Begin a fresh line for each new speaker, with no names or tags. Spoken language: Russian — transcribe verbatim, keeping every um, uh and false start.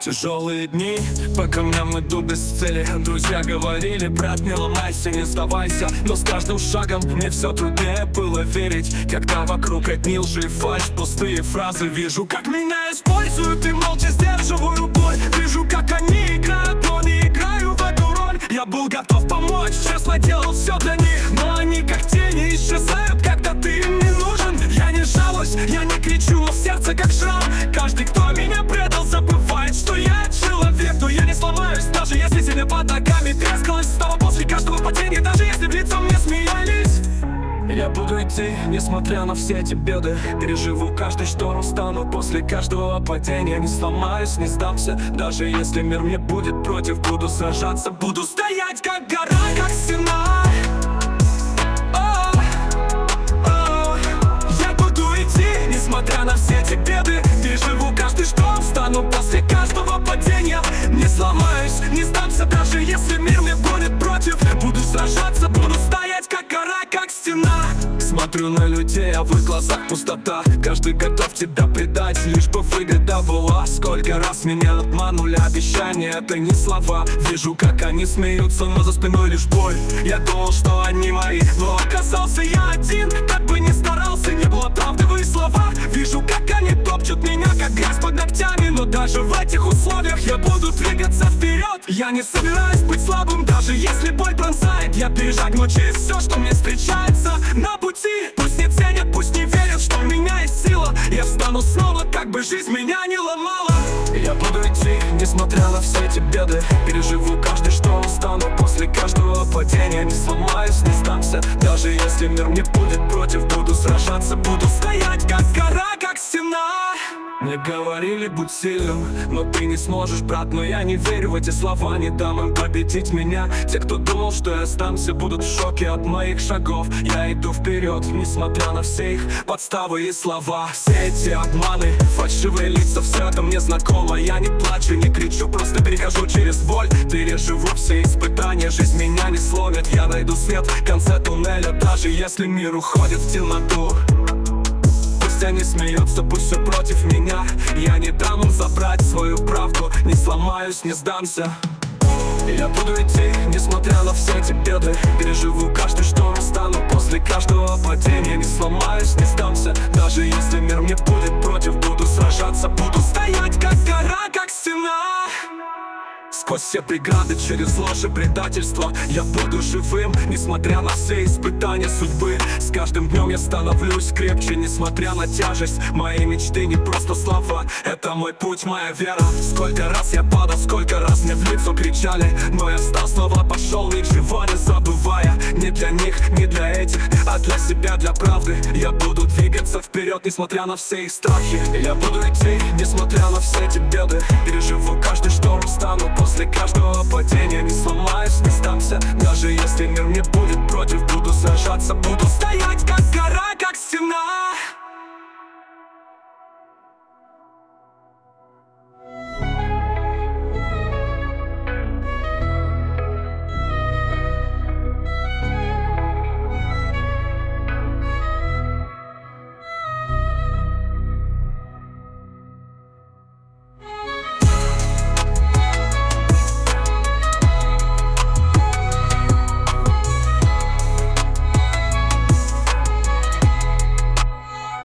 Тяжелые дни, по камням иду без цели. Друзья говорили: брат, не ломайся, не сдавайся. Но с каждым шагом мне все труднее было верить, когда вокруг одни лжи и фальшь, пустые фразы. Вижу, как меня используют и молча сдерживаю боль. Вижу, как они играют, но не играю в эту роль. Я был готов помочь, честно делал все для них, но они как тени исчезают, когда ты им не нужен. Я не жалуюсь, я не кричу, но в сердце как шрам. Каждый, кто меня предал, забывает, что я человек. Но я не сломаюсь, даже если земля под ногами трескалась снова после каждого падения, даже если в лицо мне смеялись. Я буду идти, несмотря на все эти беды. Переживу каждый шторм, стану после каждого падения. Не сломаюсь, не сдамся, даже если мир мне будет против. Буду сражаться, буду стоять как гора, как стена. О, о, я буду идти, несмотря на все эти беды. Переживу каждый шторм, стану после каждого падения. Не сломаюсь, не сдамся, даже если мир мне будет против. Буду сражаться, буду стоять как гора, как стена. Смотрю на людей, а в их глазах пустота. Каждый готов тебя предать, лишь бы выгода была. Сколько раз меня обманули обещания, это не слова. Вижу, как они смеются, но за спиной лишь боль. Я думал, что они мои, но оказался я один. Как бы ни старался, не было правды в их словах. Вижу, как они топчут меня, как грязь под ногтями. Но даже в этих условиях я буду двигаться вперед. Я не собираюсь быть слабым, даже если боль пронзает. Я перешагну через все, что мне встречается на пути. Пусть не ценят, пусть не верят, что у меня есть сила. Я встану снова, как бы жизнь меня не ломала. Я буду идти, несмотря на все эти беды. Переживу каждый шторм, стану после каждого падения. Не сломаюсь, не сдамся, даже если мир мне будет против. Буду сражаться, буду стоять как гора, как стена. Мне говорили: будь сильным, но ты не сможешь, брат. Но я не верю в эти слова, не дам им победить меня. Те, кто думал, что я сдамся, будут в шоке от моих шагов. Я иду вперед, несмотря на все их подставы и слова. Все эти обманы, фальшивые лица, все это мне знакомо. Я не плачу, не кричу, просто перехожу через боль. Переживу все испытания, жизнь меня не сломит. Я найду свет в конце туннеля, даже если мир уходит в темноту. Пусть они смеются, пусть все против меня. Я не дам им забрать свою правду. Не сломаюсь, не сдамся. Я буду идти, несмотря на все эти беды. Переживу каждый шторм, стану после каждого падения. Не сломаюсь, не сдамся, даже если мир мне будет против. Буду сражаться, буду стоять как гора, как стена. Сквозь все преграды, через ложь и предательство я буду живым, несмотря на все испытания судьбы. С каждым днем я становлюсь крепче, несмотря на тяжесть. Мои мечты не просто слова, это мой путь, моя вера. Сколько раз я падал, сколько раз мне в лицо кричали, но я встал, снова пошел, ничего не забывая. Не для них, не для этих, а для себя, для правды. Я буду двигаться вперед, несмотря на все их страхи. Я буду идти, несмотря на все эти беды. Переживу каждый шторм, стану после каждого падения. Не сломаюсь, не сдамся, даже если мир мне будет против. Буду сражаться, буду стоять как гора, как стена.